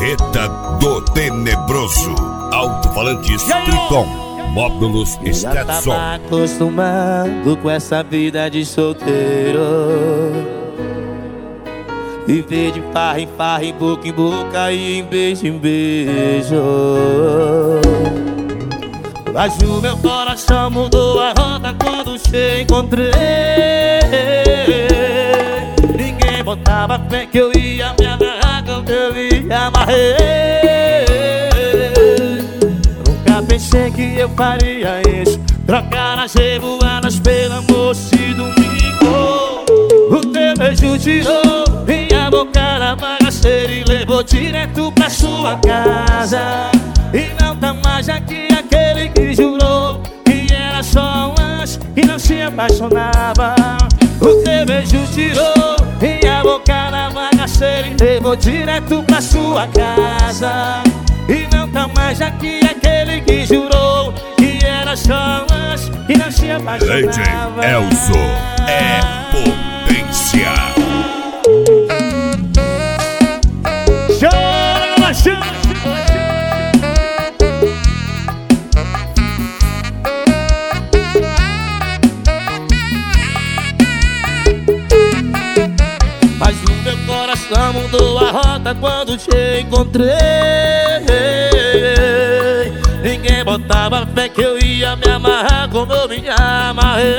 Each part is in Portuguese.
Planeta do Tenebroso. Alto-falantes Triton. Módulos Já Stetson. tava acostumado com essa vida de solteiro. Viver de farra em farra, em boca e em beijo. Mas o meu coração mudou a rota quando te encontrei. Ninguém botava fé que eu ia me agarrar quando eu me amarrei. Nunca pensei que eu faria isso, trocar as revoadas pela moça e domingo. O teu beijo tirou minha boca na bagaceira e levou direto pra sua casa. E não tá mais aqui aquele que jurou que era só um lance e não se apaixonava. O teu beijo tirou minha boca na bagaceira e levou direto pra sua casa. E não tá mais aqui aquele que jurou que era só um lance e não se apaixonava. DJ Elzo é potência. Chora, chora. Mas o meu coração mudou a rota quando te encontrei. Ninguém botava fé que eu ia me amarrar como eu me amarrei.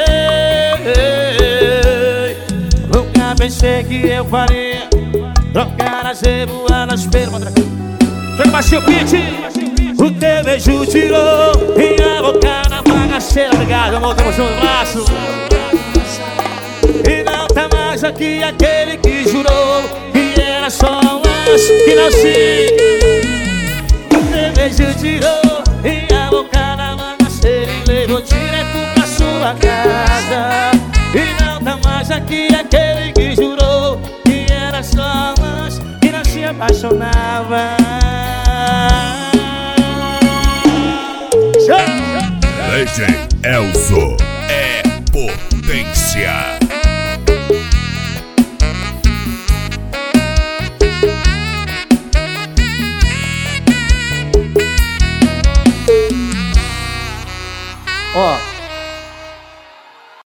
Nunca pensei que eu faria trocar as revoadas pelo matraca. Chega baixinho, beat. O teu beijo tirou minha boca na bagaceira. Obrigado, amor, tamo junto, abraço. E não tá mais aqui aquele que jurou que era só um lance que não se. O teu beijo tirou minha boca na bagaceira e levou direto pra sua casa. E não tá mais aqui aquele que jurou que era só um lance que não se apaixonava. DJ Elzo é potência.